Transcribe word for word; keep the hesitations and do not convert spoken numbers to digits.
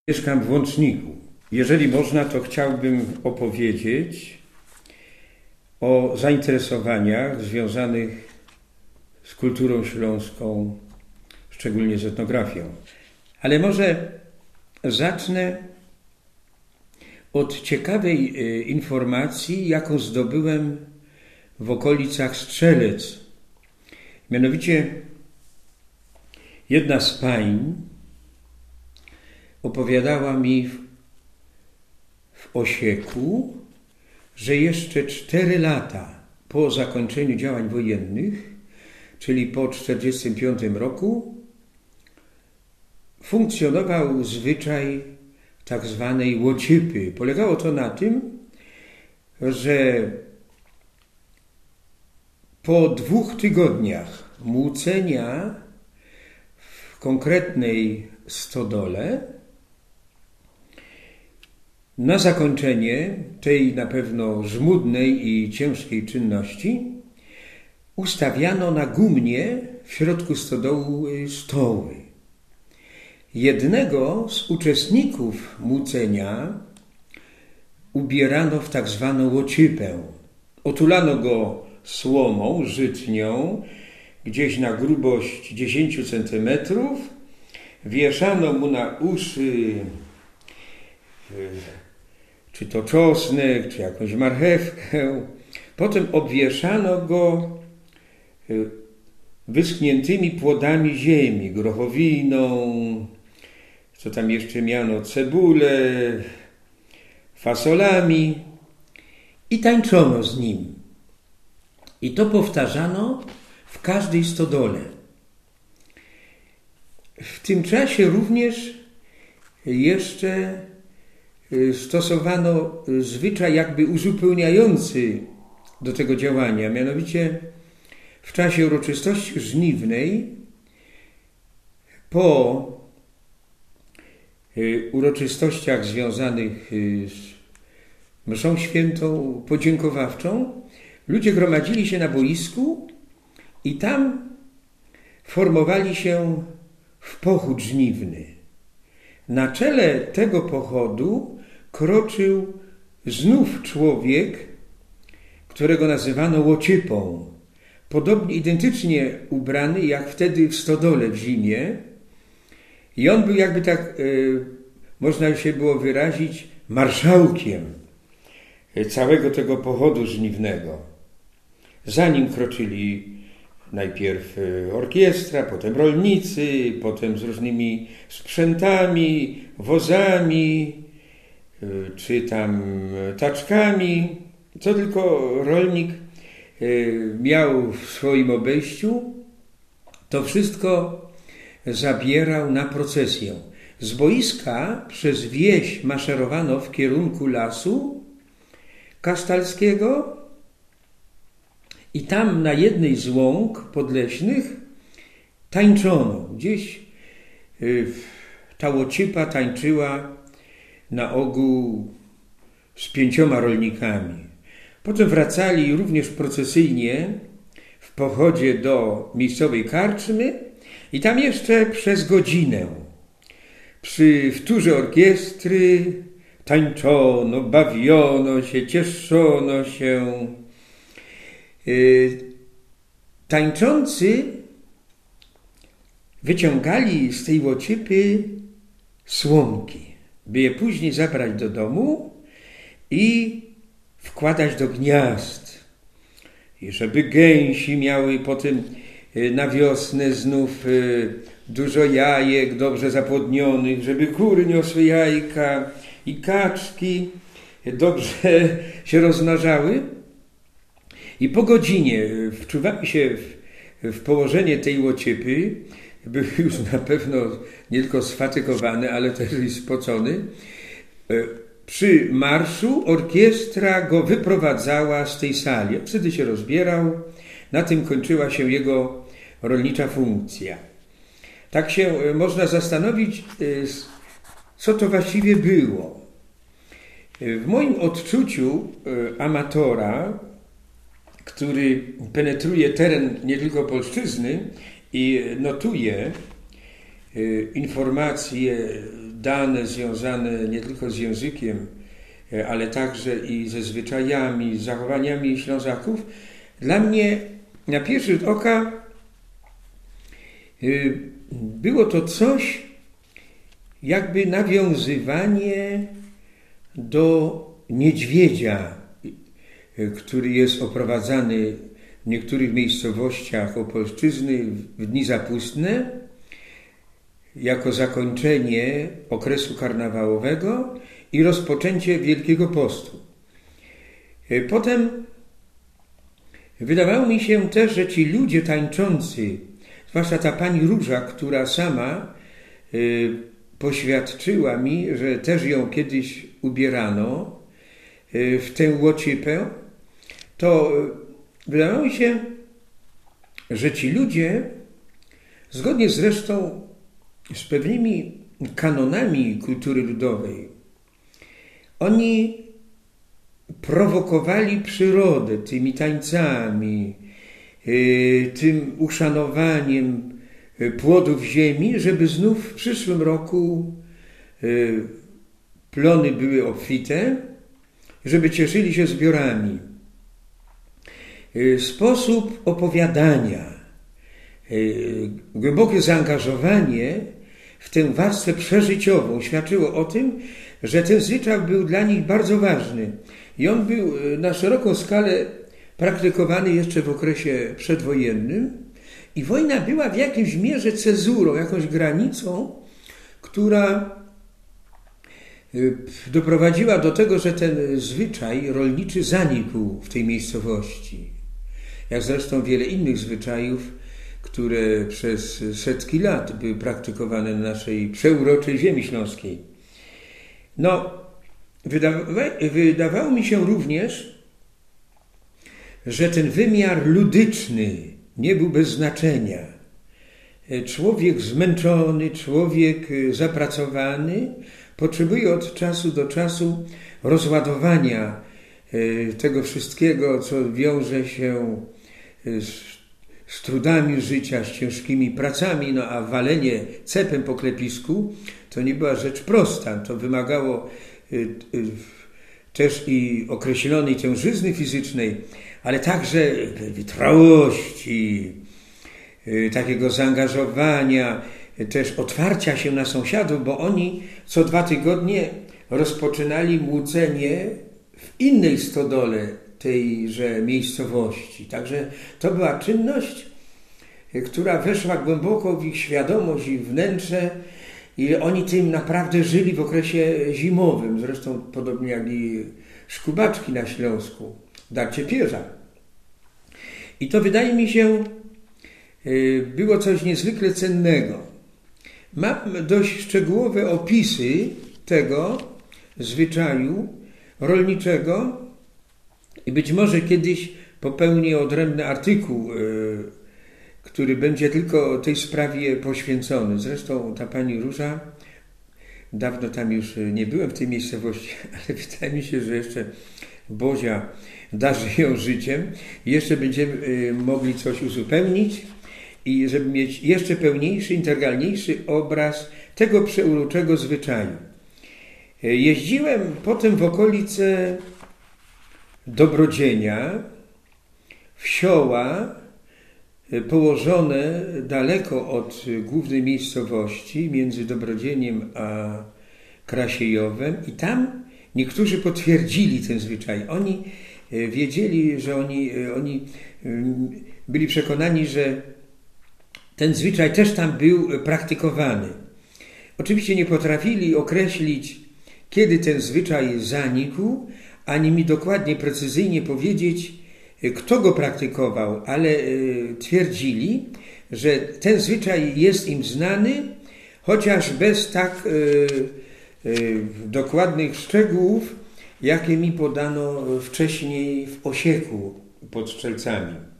Mieszkam w Łączniku. Jeżeli można, to chciałbym opowiedzieć o zainteresowaniach związanych z kulturą śląską, szczególnie z etnografią. Ale może zacznę od ciekawej informacji, jaką zdobyłem w okolicach Strzelec. Mianowicie jedna z pań opowiadała mi w, w Osieku, że jeszcze cztery lata po zakończeniu działań wojennych, czyli po tysiąc dziewięćset czterdziestym piątym roku, funkcjonował zwyczaj tak zwanej łocipy. Polegało to na tym, że po dwóch tygodniach młócenia w konkretnej stodole na zakończenie tej na pewno żmudnej i ciężkiej czynności ustawiano na gumnie w środku stodoły stoły. Jednego z uczestników młócenia ubierano w tak zwaną łocipę. Otulano go słomą, żytnią, gdzieś na grubość dziesięć centymetrów. Wieszano mu na uszy czy to czosnek, czy jakąś marchewkę. Potem obwieszano go wyschniętymi płodami ziemi, grochowiną, co tam jeszcze miano, cebulę, fasolami i tańczono z nim. I to powtarzano w każdej stodole. W tym czasie również jeszcze stosowano zwyczaj jakby uzupełniający do tego działania. Mianowicie w czasie uroczystości żniwnej, po uroczystościach związanych z mszą świętą, podziękowawczą, ludzie gromadzili się na boisku i tam formowali się w pochód żniwny. Na czele tego pochodu kroczył znów człowiek, którego nazywano łocipą. Podobnie, identycznie ubrany jak wtedy w stodole w zimie. I on był jakby tak, y, można się było wyrazić, marszałkiem całego tego pochodu żniwnego. Za nim kroczyli najpierw orkiestra, potem rolnicy, potem z różnymi sprzętami, wozami, czy tam taczkami, co tylko rolnik miał w swoim obejściu, to wszystko zabierał na procesję. Z boiska przez wieś maszerowano w kierunku lasu kasztalskiego i tam na jednej z łąk podleśnych tańczono. Gdzieś ta łocipa tańczyła na ogół z pięcioma rolnikami. Potem wracali również procesyjnie w pochodzie do miejscowej karczmy i tam jeszcze przez godzinę przy wtórze orkiestry tańczono, bawiono się, cieszono się. Tańczący wyciągali z tej łocipy słomki, by je później zabrać do domu i wkładać do gniazd. I żeby gęsi miały potem na wiosnę znów dużo jajek dobrze zapłodnionych, żeby kury niosły jajka i kaczki dobrze się rozmnażały. I po godzinie wczuwamy się w, w położenie tej łocipy, był już na pewno nie tylko sfatygowany, ale też i spocony. Przy marszu orkiestra go wyprowadzała z tej sali. Wtedy się rozbierał. Na tym kończyła się jego rolnicza funkcja. Tak się można zastanowić, co to właściwie było. W moim odczuciu amatora, który penetruje teren nie tylko polszczyzny i notuje informacje dane związane nie tylko z językiem, ale także i ze zwyczajami, z zachowaniami Ślązaków, dla mnie na pierwszy rzut oka było to coś jakby nawiązywanie do niedźwiedzia, który jest oprowadzany w niektórych miejscowościach Opolszczyzny w dni zapustne jako zakończenie okresu karnawałowego i rozpoczęcie Wielkiego Postu. Potem wydawało mi się też, że ci ludzie tańczący, zwłaszcza ta pani Róża, która sama y, poświadczyła mi, że też ją kiedyś ubierano y, w tę łoczypę, to y, wydawało mi się, że ci ludzie, zgodnie zresztą z pewnymi kanonami kultury ludowej, oni prowokowali przyrodę tymi tańcami, y, tym uszanowaniem płodów ziemi, żeby znów w przyszłym roku y, plony były obfite, żeby cieszyli się zbiorami. Y, sposób opowiadania, y, głębokie zaangażowanie w tę warstwę przeżyciową świadczyło o tym, że ten zwyczaj był dla nich bardzo ważny. I on był na szeroką skalę praktykowany jeszcze w okresie przedwojennym. I wojna była w jakimś mierze cezurą, jakąś granicą, która doprowadziła do tego, że ten zwyczaj rolniczy zanikł w tej miejscowości. Jak zresztą wiele innych zwyczajów, które przez setki lat były praktykowane na naszej przeuroczej ziemi śląskiej. No, wydawa- wydawało mi się również, że ten wymiar ludyczny nie był bez znaczenia. Człowiek zmęczony, człowiek zapracowany potrzebuje od czasu do czasu rozładowania tego wszystkiego, co wiąże się z, z trudami życia, z ciężkimi pracami, no a walenie cepem po klepisku to nie była rzecz prosta. To wymagało też i określonej tężyzny fizycznej, ale także wytrwałości, takiego zaangażowania, też otwarcia się na sąsiadów, bo oni co dwa tygodnie rozpoczynali młócenie w innej stodole tejże miejscowości. Także to była czynność, która weszła głęboko w ich świadomość i wnętrze i oni tym naprawdę żyli w okresie zimowym, zresztą podobnie jak i szkubaczki na Śląsku, darcie pierza. I to wydaje mi się było coś niezwykle cennego. Mam dość szczegółowe opisy tego zwyczaju rolniczego i być może kiedyś popełnię odrębny artykuł, który będzie tylko tej sprawie poświęcony. Zresztą ta pani Róża, dawno tam już nie byłem w tej miejscowości, ale wydaje mi się, że jeszcze Bozia darzy ją życiem i jeszcze będziemy mogli coś uzupełnić i żeby mieć jeszcze pełniejszy, integralniejszy obraz tego przeuroczego zwyczaju. Jeździłem potem w okolice Dobrodzienia, wsioła położone daleko od głównej miejscowości, między Dobrodzieniem a Krasiejowem, i tam niektórzy potwierdzili ten zwyczaj. Oni wiedzieli, że oni, oni byli przekonani, że ten zwyczaj też tam był praktykowany. Oczywiście nie potrafili określić, kiedy ten zwyczaj zanikł, ani mi dokładnie, precyzyjnie powiedzieć, kto go praktykował, ale twierdzili, że ten zwyczaj jest im znany, chociaż bez tak dokładnych szczegółów, jakie mi podano wcześniej w Osieku pod Strzelcami.